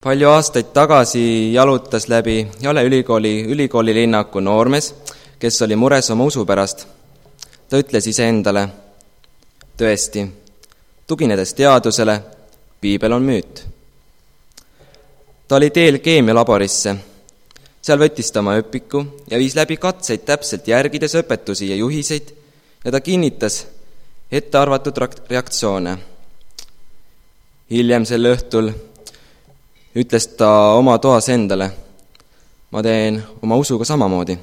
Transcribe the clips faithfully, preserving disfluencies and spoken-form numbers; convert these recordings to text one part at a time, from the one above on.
Palju aastaid tagasi jalutas läbi Jale ülikooli ülikooli linnaku noormees, kes oli mures oma usu pärast. Ta ütles iseendale, tõesti, tuginedes teadusele, piibel on müüt. Ta oli teel keemialaborisse. Seal võttis ta oma õpiku ja viis läbi katseid täpselt järgides õpetusi ja juhiseid ja ta kinnitas ettearvatud reaktsioone. Hiljem sel õhtul ütles ta oma toas endale, ma teen oma usuga samamoodi.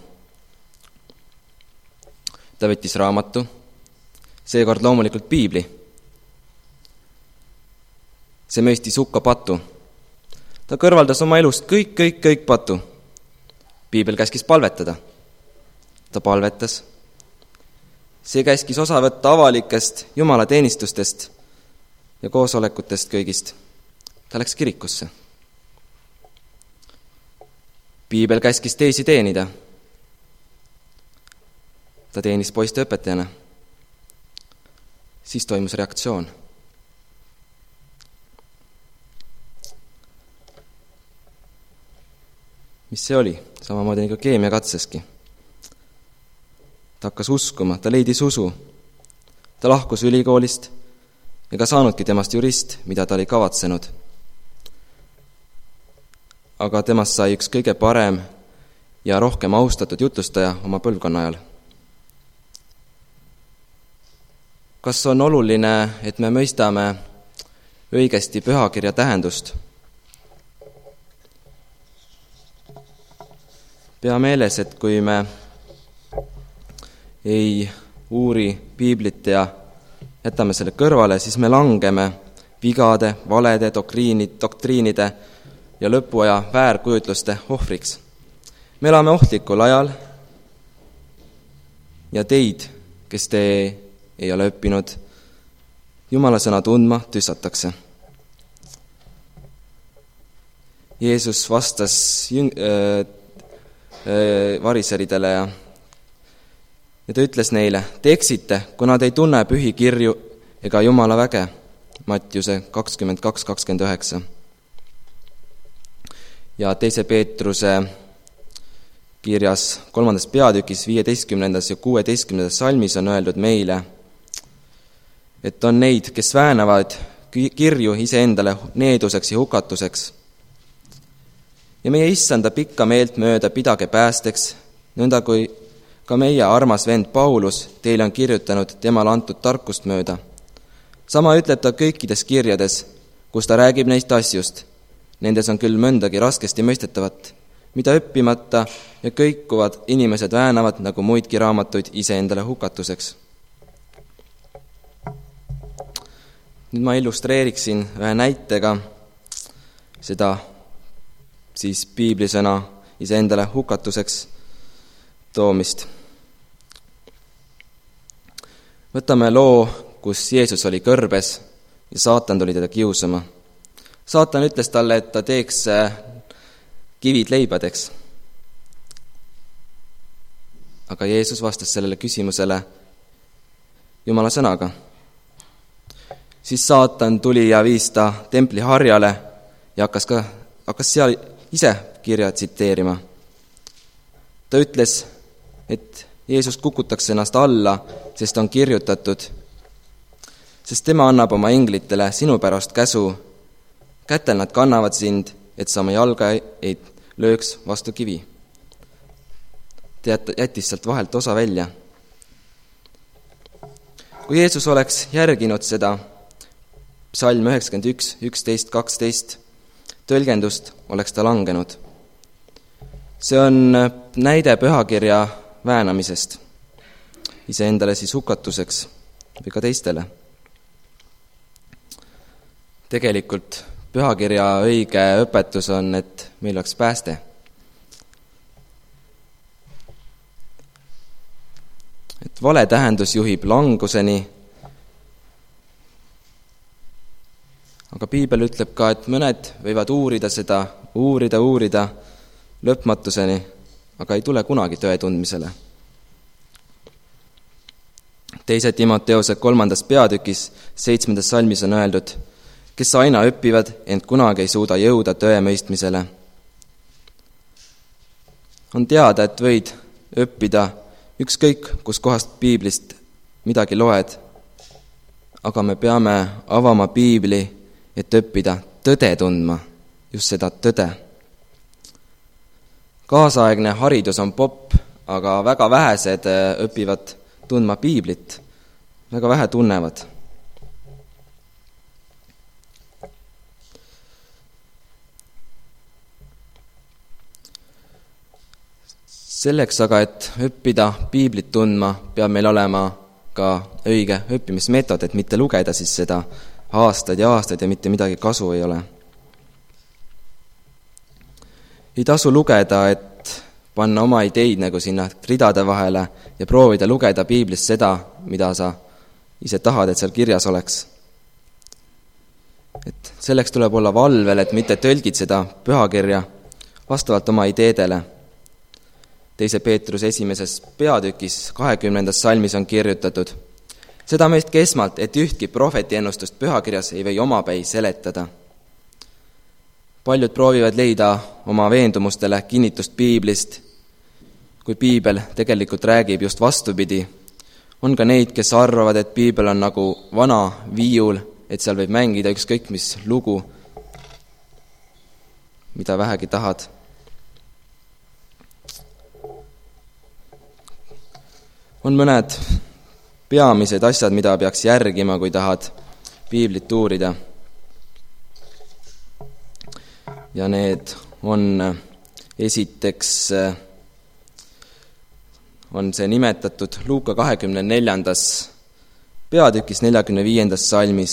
Ta võttis raamatu, seekord loomulikult piibli. See mõistis hukka patu. Ta kõrvaldas oma elust kõik, kõik, kõik patu. Piibel käskis palvetada. Ta palvetas. See käskis osa võtta avalikest jumalateenistustest ja koosolekutest kõigist. Ta läks kirikusse. Piibel käskis teisi teenida. Ta teenis poiste õpetajana. Siis toimus reaktsioon. Mis see oli? Samamoodi nagu keemiakatseski. Ta hakkas uskuma, ta leidis usu. Ta lahkus ülikoolist ega saanudki temast jurist, mida ta oli kavatsenud. Aga temast sai üks kõige parem ja rohkem austatud jutlustaja oma põlvkonna ajal. Kas on oluline, et me mõistame õigesti pühakirja tähendust? Pea meeles, et kui me ei uuri piiblit ja jätame selle kõrvale, siis me langeme vigade, valede, doktriinid, doktriinide ja lõpuaja väärkujutluste ohvriks. Me elame ohtlikul ajal ja teid, kes te ei ole õppinud Jumala sõna tundma, tüssatakse. Jeesus vastas jüng, äh, äh, variseridele ja, ja ta ütles neile, te eksite, kuna te ei tunne pühi kirju ega Jumala väge. Mattiuse kakskümmend kaks kakskümmend üheksa. Ja teise Peetruse kirjas kolmandas peatükis viieteistkümnendas ja kuueteistkümnendas salmis on öeldud meile, et on neid, kes väänavad kirju iseendale needuseks ja hukatuseks. Ja meie issanda pikka meelt mööda pidage päästeks, nõnda kui ka meie armas vend Paulus teile on kirjutanud temale antud tarkust mööda. Sama ütleb ta kõikides kirjades, kus ta räägib neist asjust. Nendes on küll mõndagi raskesti mõistetavat, mida õppimata ja kõikuvad inimesed väänavad nagu muidki raamatuid iseendale hukatuseks. Nüüd ma illustreeriksin ühe näitega seda siis piiblisõna iseendale hukatuseks toomist. Võtame loo, kus Jeesus oli kõrbes ja saatan tuli teda kiusama. Saatan ütles talle, et ta teeks kivid leibadeks. Aga Jeesus vastas sellele küsimusele Jumala sõnaga. Siis saatan tuli ja viis ta templi harjale ja hakkas, ka, hakkas seal ise kirja tsiteerima. Ta ütles, et Jeesus kukutaks ennast alla, sest on kirjutatud, sest tema annab oma englitele sinu pärast käsu. Kätel nad kannavad sind, et sa oma jalga ei lööks vastu kivi. Ta jättis sealt vahelt osa välja. Kui Jeesus oleks järginud seda psalm üheksakümmend üks, üksteist, kaksteist tõlgendust, oleks ta langenud. See on näide pühakirja väänamisest, iseendale siis hukatuseks või ka teistele. Tegelikult pühakirja õige õpetus on, et meil oleks pääste. Et vale tähendus juhib languseni, aga piibel ütleb ka, et mõned võivad uurida seda, uurida, uurida lõpmatuseni, aga ei tule kunagi tõe tundmisele. Teise Timoteose kolmandas peatükis seitsmendas salmis on öeldud, kes aina õpivad, ent kunagi ei suuda jõuda tõemõistmisele. On teada, et võid õppida ükskõik, kus kohast piiblist midagi loed, aga me peame avama piibli, et õppida tõde tundma, just seda tõde. Kaasaegne haridus on popp, aga väga vähesed õpivad tundma piiblit, väga vähe tunnevad. Selleks aga, et õppida piiblit tundma, peab meil olema ka õige õppimismeetod, et mitte lugeda siis seda aastaid ja aastaid ja mitte midagi kasu ei ole. Ei tasu lugeda, et panna oma ideid nagu sinna ridade vahele ja proovida lugeda piiblist seda, mida sa ise tahad, et seal kirjas oleks. Et selleks tuleb olla valvel, et mitte tõlgid seda pühakirja vastavalt oma ideedele. Teise Peetruse esimeses peatükis kahekümnendas salmis on kirjutatud: seda mõistke esmalt, et ühtki prohveti ennustust pühakirjas ei või omapäi seletada. Paljud proovivad leida oma veendumustele kinnitust piiblist, kui piibel tegelikult räägib just vastupidi. On ka neid, kes arvavad, et piibel on nagu vana viiul, et seal võib mängida ükskõik mis lugu, mida vähegi tahad. On mõned peamised asjad, mida peaks järgima, kui tahad piiblit uurida. Ja need on esiteks, on see nimetatud Luuka kahekümne neljandas peatükis neljakümne viiendas salmis.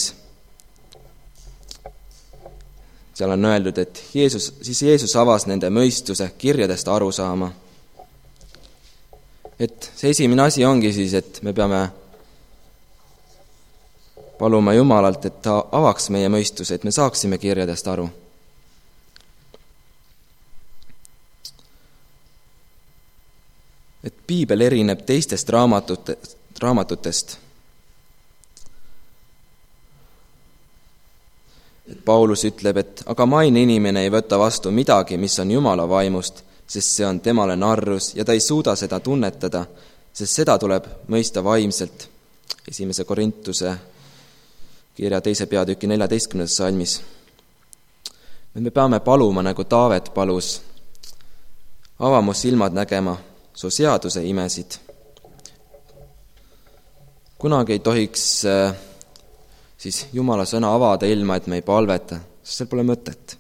Seal on öeldud, et Jeesus, siis Jeesus avas nende mõistuse kirjadest aru saama. Et see esimene asi ongi siis, et me peame paluma Jumalalt, et ta avaks meie mõistuse, et me saaksime kirjadest aru. Et piibel erineb teistest raamatutest, raamatutest. Et Paulus ütleb, et aga maine inimene ei võta vastu midagi, mis on Jumala vaimust, sest see on temale narrus ja ta ei suuda seda tunnetada, sest seda tuleb mõista vaimselt. Esimese Korintuse kirja teise peatüki neljateistkümnendas salmis. Me peame paluma, nagu Taavet palus, ava mu silmad nägema su seaduse imesid. Kunagi ei tohiks siis Jumala sõna avada ilma, et me ei palveta, sest seal pole mõtet.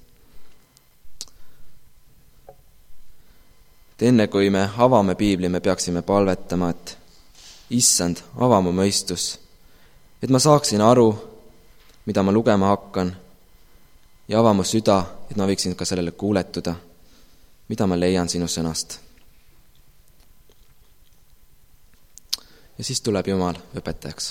Et enne kui me avame piibli, me peaksime palvetama, et issand, ava mu mõistus, et ma saaksin aru, mida ma lugema hakkan, ja ava mu süda, et ma võiksin ka sellele kuuletuda, mida ma leian sinu sõnast. Ja siis tuleb Jumal õpetajaks.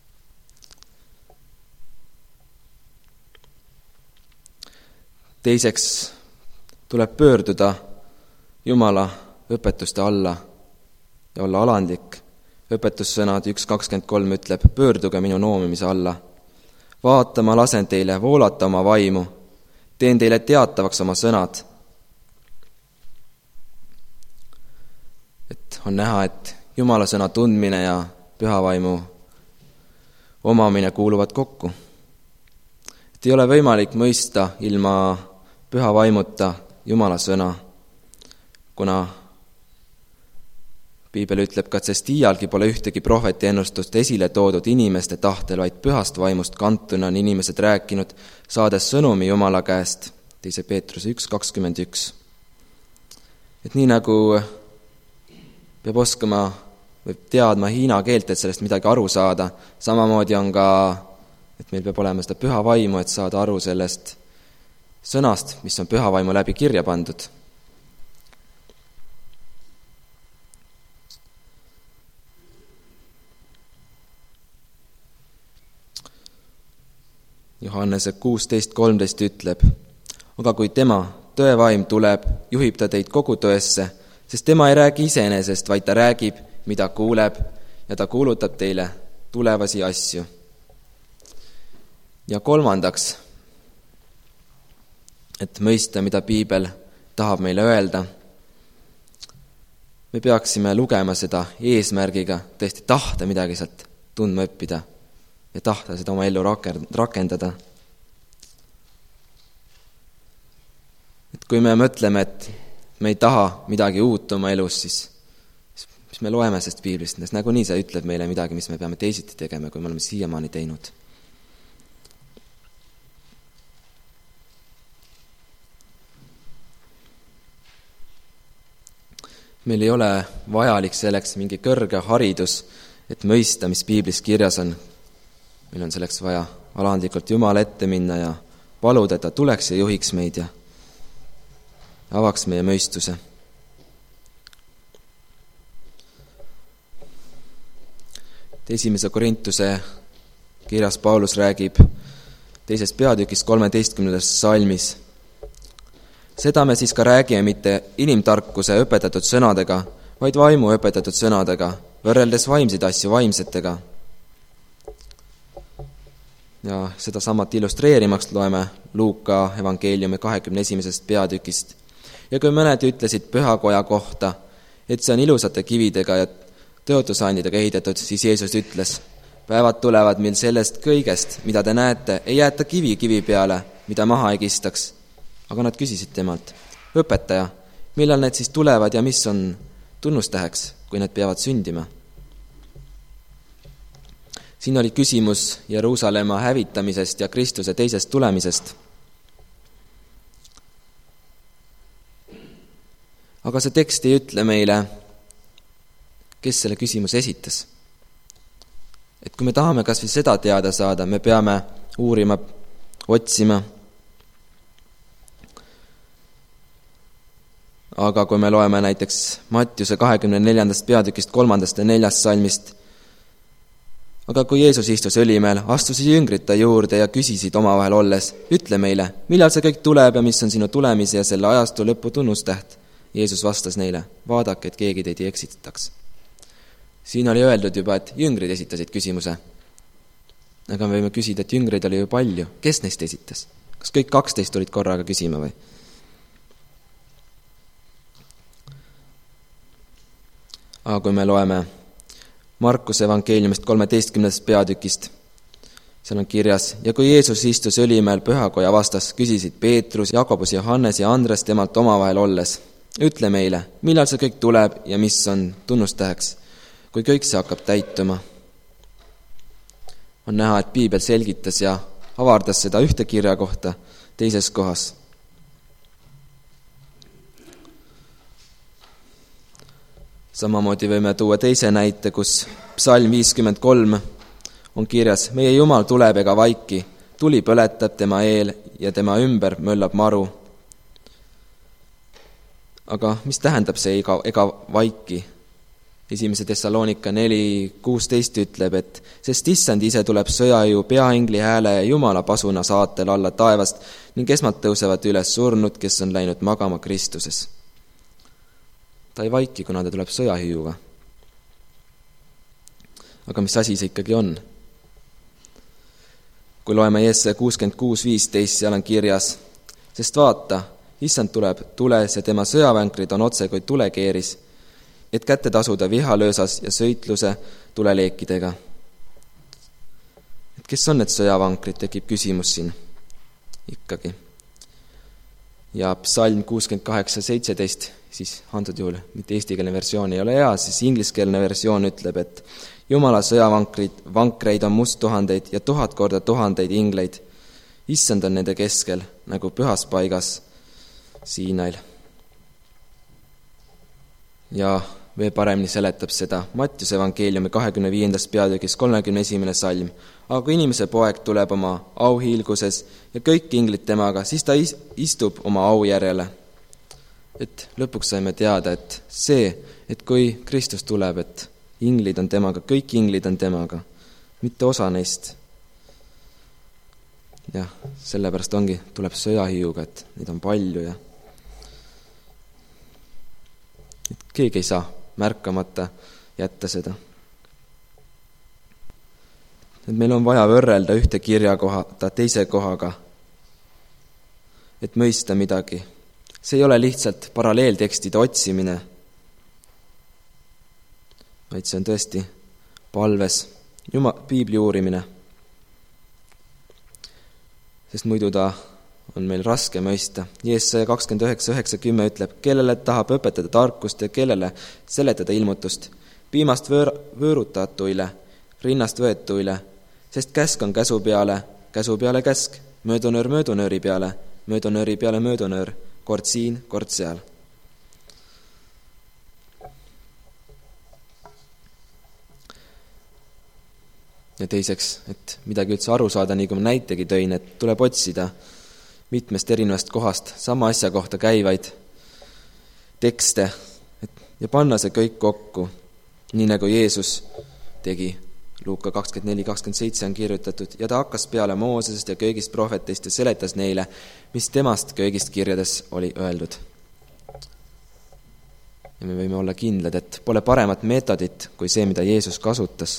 Teiseks tuleb pöörduda Jumala õpetuste alla ja olla alandlik. Õpetussõnad üks kakskümmend kolm ütleb: pöörduge minu noomimise alla. Vaata, ma lasen teile voolata oma vaimu. Teen teile teatavaks oma sõnad. Et on näha, et Jumala sõna tundmine ja pühavaimu omamine kuuluvad kokku. Et ei ole võimalik mõista ilma pühavaimuta Jumala sõna, kuna piibel ütleb ka, et sest iialgi pole ühtegi prohveti ennustust esile toodud inimeste tahtel, vaid pühast vaimust kantuna on inimesed rääkinud, saades sõnumi Jumala käest. Teise Peetruse üks kakskümmend üks. Et nii nagu peab oskama või teadma hiina keelt, et sellest midagi aru saada, samamoodi on ka, et meil peab olema seda püha vaimu, et saada aru sellest sõnast, mis on püha vaimu läbi kirja pandud. Johannese kuusteist kolmteist ütleb: aga kui tema, tõevaim, tuleb, juhib ta teid kogu tõesse, sest tema ei räägi iseenesest, vaid ta räägib, mida kuuleb, ja ta kuulutab teile tulevasi asju. Ja kolmandaks, et mõista, mida piibel tahab meile öelda. Me peaksime lugema seda eesmärgiga tõesti tahta midagi sealt tundma õppida ja tahta seda oma ellu rakendada. Et kui me mõtleme, et me ei taha midagi uut oma elus, siis, siis me loeme sest piiblist, sest nagunii see ütleb meile midagi, mis me peame teisiti tegema, kui me oleme siiamaani teinud. Meil ei ole vajalik selleks mingi kõrge haridus, et mõista, mis piiblis kirjas on. Meil on selleks vaja alandlikult Jumala ette minna ja paluda, et ta tuleks ja juhiks meid ja avaks meie mõistuse. Esimese Korintuse kirjas Paulus räägib teises peatükis kolmeteistkümnendas salmis. Seda me siis ka räägime mitte inimtarkuse õpetatud sõnadega, vaid vaimu õpetatud sõnadega, võrreldes vaimseid asju vaimsetega. Ja seda samat illustreerimaks loeme Luuka evangeeliumi kahekümne esimesest peatükist. Ja kui mõned ütlesid pühakoja kohta, et see on ilusate kividega ja tõotusandidega ehitatud, siis Jeesus ütles, päevad tulevad, mil sellest kõigest, mida te näete, ei jäeta kivi kivi peale, mida maha ei kistaks. Aga nad küsisid temalt, õpetaja, millal need siis tulevad ja mis on tunnustäheks, kui need peavad sündima? Siin oli küsimus Jeruusalemma hävitamisest ja Kristuse teisest tulemisest. Aga see tekst ei ütle meile, kes selle küsimuse esitas. Et kui me tahame kas või seda teada saada, me peame uurima, otsima. Aga kui me loeme näiteks Mattiuse kahekümne neljandast peatükist kolmandast ja neljast salmist, aga kui Jeesus istus õlimeel, astusid jüngrid ta juurde ja küsisid omavahel olles, ütle meile, millal see kõik tuleb ja mis on sinu tulemise ja selle ajastu lõpu tunnustäht? Jeesus vastas neile, vaadake, et keegi teid ei eksitaks. Siin oli öeldud juba, et jüngrid esitasid küsimuse. Aga me võime küsida, et jüngreid oli ju palju. Kes neist esitas? Kas kõik kaksteist tulid korraga küsima või? Aga kui me loeme Markuse evangeeliumist kolmeteistkümnendast peatükist, seal on kirjas, ja kui Jeesus istus õlimeel pühakoja vastas, küsisid Peetrus, Jakobus, Johannes ja Andres temalt omavahel olles, ütle meile, millal see kõik tuleb ja mis on tunnustäheks, kui kõik see hakkab täituma. On näha, et piibel selgitas ja avardas seda ühte kirja kohta teises kohas. Samamoodi võime tuua teise näite, kus psalm viiskümmend kolm on kirjas, meie Jumal tuleb ega vaiki, tuli põletab tema eel ja tema ümber möllab maru. Aga mis tähendab see ega, ega vaiki? Esimese Thessalonika neli kuusteist ütleb, et sest issand ise tuleb sõjajõu peaingli hääle ja Jumala pasuna saatel alla taevast ning esmalt tõusevad üles surnud, kes on läinud magama Kristuses. Ta ei vaiki, kuna ta tuleb sõjahüüuga. Aga mis asi see ikkagi on? Kui loeme Jesaja kuuskümmend kuus viisteist, seal on kirjas, sest vaata, issand tuleb tules ja tema sõjavänkrid on otse kui tulekeeris, et kätte tasuda vihalöösas ja sõitluse tuleleekidega. Et kes on need sõjavankrid, tekib küsimus siin ikkagi. Ja psalm kuuskümmend kaheksa seitseteist, siis antud juhul mitte eestikeelne versioon ei ole hea, siis ingliskeelne versioon ütleb, et Jumala sõjavankrid, vankreid on must tuhandeid ja tuhat korda tuhandeid ingleid. Issand on nende keskel, nagu pühas paigas Siinail. Ja veel paremini seletab seda Mattiuse evangeeliumi kahekümne viiendast peatükis kolmekümne esimene salm. Aga kui inimese poeg tuleb oma auhiilguses ja kõik inglid temaga, siis ta istub oma au järjele. Et lõpuks saime teada, et see, et kui Kristus tuleb, et inglid on temaga, kõik inglid on temaga, mitte osa neist. Jah, sellepärast ongi, tuleb sõjahiiuga, et neid on palju ja et keegi ei saa märkamata jätta seda. Et meil on vaja võrrelda ühte kirjakohata teise kohaga, et mõista midagi. See ei ole lihtsalt paralleeltekstide otsimine, vaid see on tõesti palves Juma, piibli uurimine. Sest muidu ta on meil raske mõista. Jeesaja kakskümmend üheksa üheksa kümme ütleb, kellele tahab õpetada tarkust ja kellele seletada ilmutust, piimast võõr, võõrutatuile, rinnast võetuile, sest käsk on käsu peale, käsu peale käsk, möödunöör möödunööri peale, möödunööri peale möödunöör, kord siin, kord seal. Ja teiseks, et midagi üldse aru saada, nii kui ma näitegi tõin, et tuleb otsida mitmest erinevast kohast sama asja kohta käivaid tekste et, ja panna see kõik kokku, nii nagu Jeesus tegi. Luuka kakskümmend neli kakskümmend seitse on kirjutatud, ja ta hakkas peale Moosesest ja kõigist prohvetist ja seletas neile, mis temast kõigist kirjades oli öeldud. Ja me võime olla kindlad, et pole paremat meetodit kui see, mida Jeesus kasutas.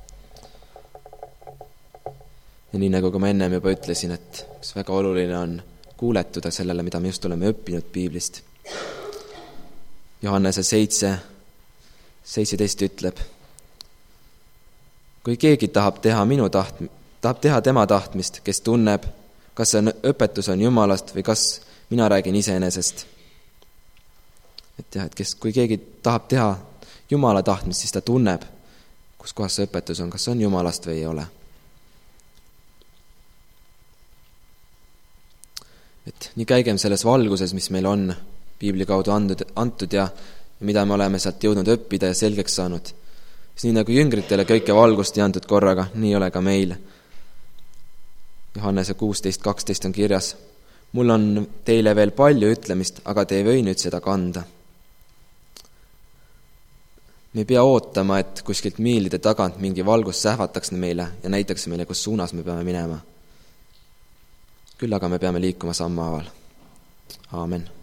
Ja nii nagu ka ma ennem juba ütlesin, et väga oluline on kuuletuda sellele, mida me just oleme õppinud piiblist. Johannese seitse seitseteist ütleb, kui keegi tahab teha minu taht, tahab teha tema tahtmist, kes tunneb, kas see on, õpetus on Jumalast või kas mina räägin iseenesest. Et jah, et kes, kui keegi tahab teha Jumala tahtmist, siis ta tunneb, kus kohas see õpetus on, kas see on Jumalast või ei ole. Et nii käigem selles valguses, mis meil on piibli kaudu andud, antud ja, ja mida me oleme sealt jõudnud õppida ja selgeks saanud. Nii nagu jüngritele kõike valgust ei antud korraga, nii ole ka meil. Johannese kuusteist kaksteist on kirjas, mul on teile veel palju ütlemist, aga te ei või nüüd seda kanda. Me ei pea ootama, et kuskilt miilide tagant mingi valgus sähvataks meile ja näitaks meile, kus suunas me peame minema. Küll aga me peame liikuma sammhaaval. Aamen.